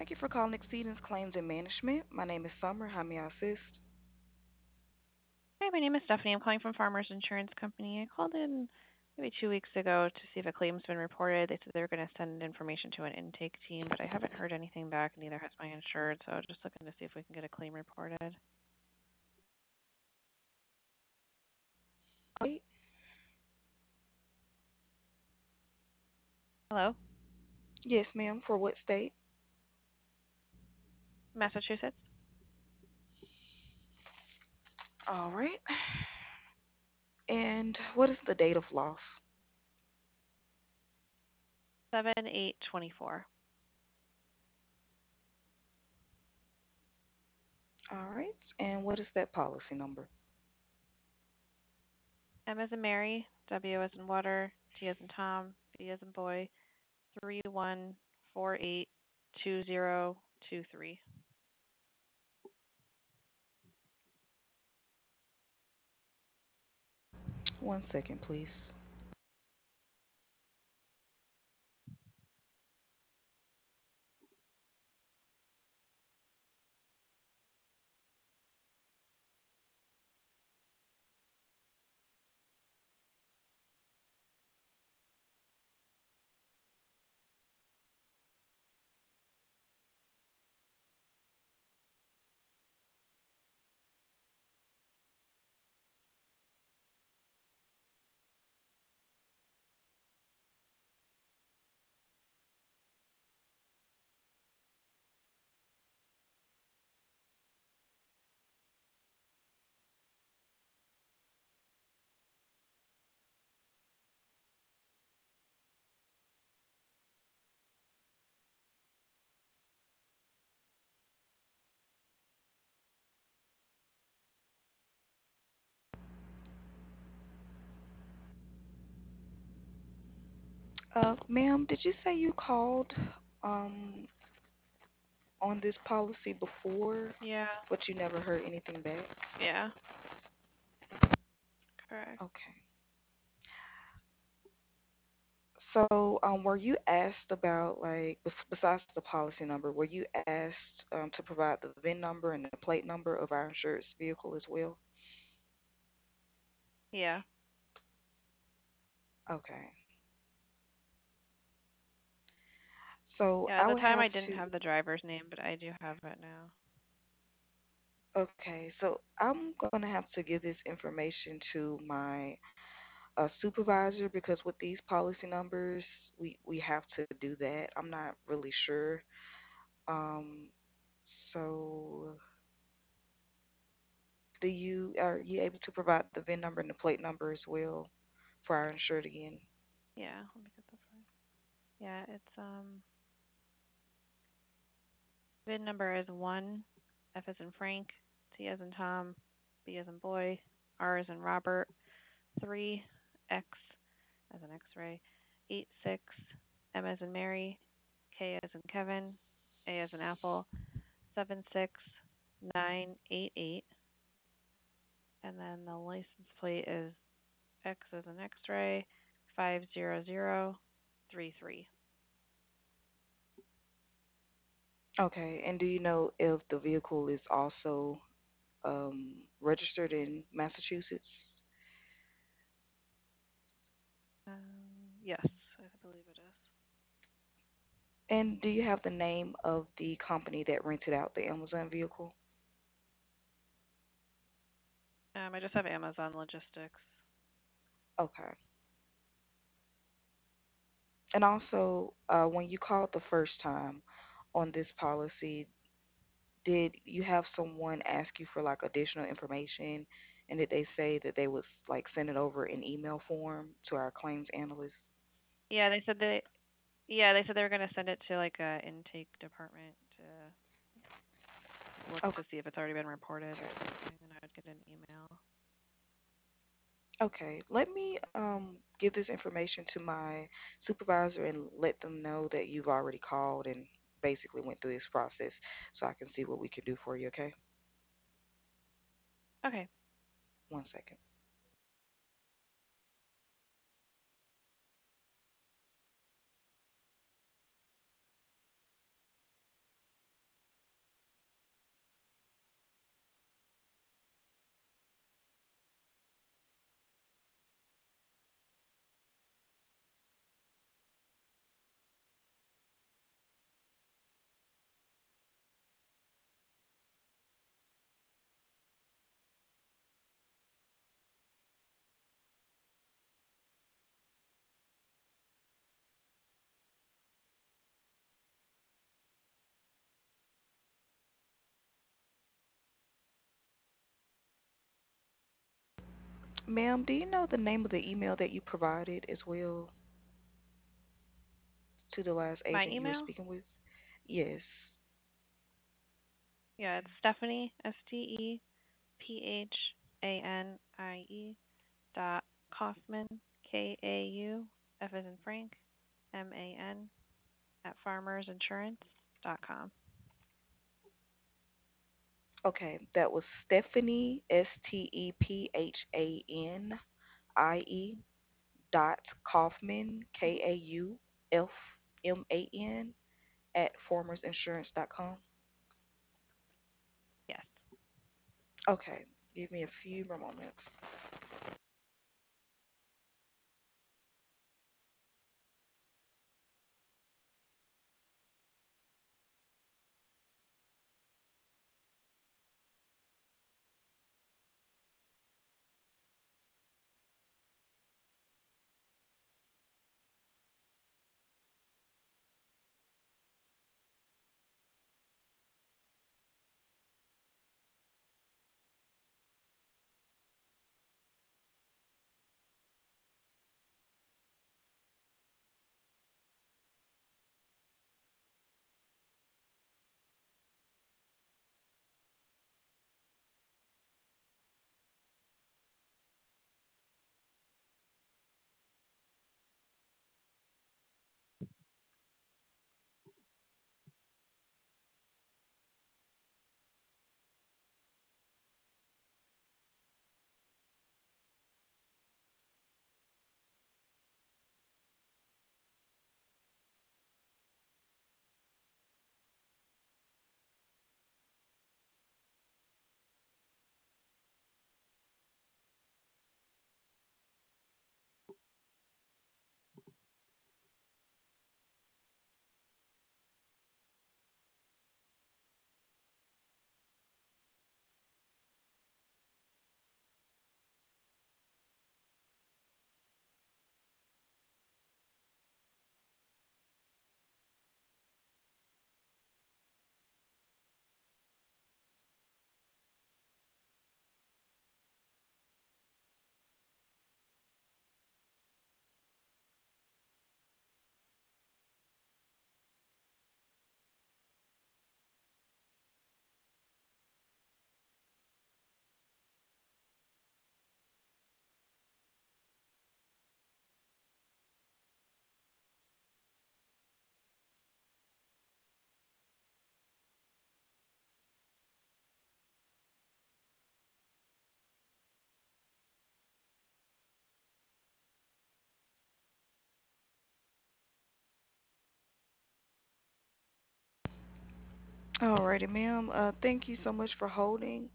Thank you for calling Exceedance Claims and Management. My name is Summer. How may I assist? Hi, my name is Stephanie. I'm calling from Farmers Insurance Company. I called in maybe 2 weeks ago to see if a claim's been reported. They said they were going to send information to an intake team, but I haven't heard anything back. Neither has my insured, so I was just looking to see if we can get a claim reported. Right. Hello, Yes, ma'am. For what state? Massachusetts, All right. And what is the date of loss? 7/8/24. All right. And what is that policy number? M as in Mary, W as in water, T as in Tom, B as in boy, 31482023. One second, please. Ma'am, did you say you called um on this policy before, Yeah, but you never heard anything back? yeah, correct. Okay. So, were you asked about like besides the policy number, were you asked to provide the VIN number and the plate number of our insured vehicle as well? Yeah, Okay. So yeah. At I the would time, I have didn't to. have the driver's name, but I do have it now. Okay, so I'm gonna have to give this information to my supervisor because with these policy numbers, we have to do that. I'm not really sure. Um, so are you able to provide the VIN number and the plate number as well for our insured again? Yeah, let me get the phone. Yeah, it's VIN number is 1, F as in Frank, T as in Tom, B as in boy, R as in Robert, 3, X as in X-ray, 86, M as in Mary, K as in Kevin, A as in Apple, 76988, and then the license plate is X as in X-ray, 50033. Okay, and do you know if the vehicle is also registered in Massachusetts? Yes, I believe it is. And do you have the name of the company that rented out the Amazon vehicle? I just have Amazon Logistics. Okay. And also, when you called the first time on this policy, did you have someone ask you for like additional information? And did they say that they would like send it over in email form to our claims analyst? Yeah, they said they were gonna send it to like a intake department to look Okay. to see if it's already been reported or something, and I would get an email. Okay. Let me give this information to my supervisor and let them know that you've already called and basically went through this process so I can see what we can do for you, okay? Okay. One second. Ma'am, do you know the name of the email that you provided as well to the last My agent you were email? speaking with? Yes. Yeah, it's Stephanie, STEPHANIE dot Kaufman, KAUF as in Frank, MAN at farmersinsurance.com. Okay, that was Stephanie, STEPHANIE dot Kaufman, KAUFMAN at farmersinsurance.com. Yes. Okay, give me a few more moments. Alrighty, ma'am. Thank you so much for holding.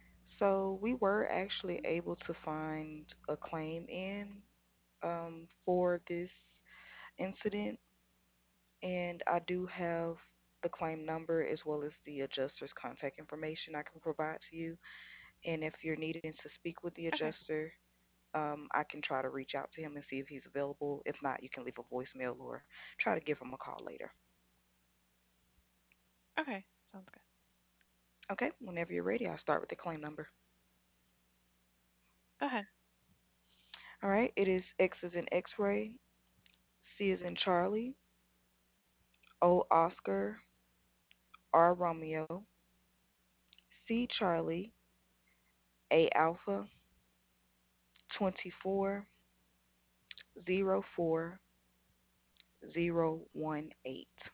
So we were actually able to find a claim in for this incident, and I do have the claim number as well as the adjuster's contact information I can provide to you. And if you're needing to speak with the Okay. adjuster, I can try to reach out to him and see if he's available. If not, you can leave a voicemail or try to give him a call later. Okay. Sounds good. Okay, whenever you're ready, I'll start with the claim number. Go ahead. All right, it is X as in X-ray, C as in Charlie, O Oscar, R Romeo, C Charlie, A Alpha, 2404018.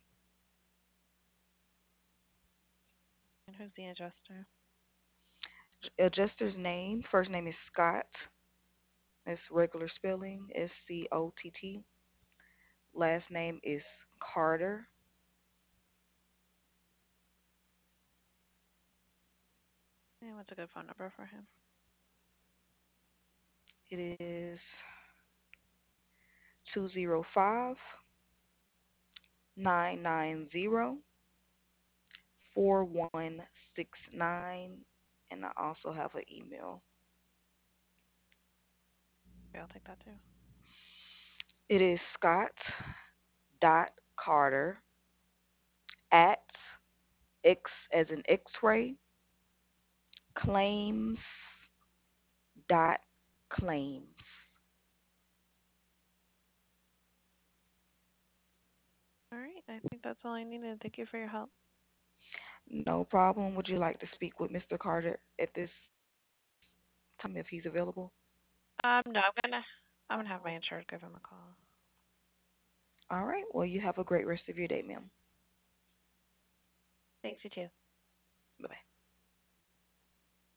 And who's the adjuster? Adjuster's name, first name is Scott. That's regular spelling, Scott. Last name is Carter. And what's a good phone number for him? It is 205 990 4169. And I also have an email. Okay, I'll take that too. It is Scott dot Carter at X as in X-ray claims dot claims. All right. I think that's all I needed. Thank you for your help. No problem. Would you like to speak with Mr. Carter at this time if he's available? No, I'm gonna have my insured give him a call. All right. Well, you have a great rest of your day, ma'am. Thanks, you too. Bye bye.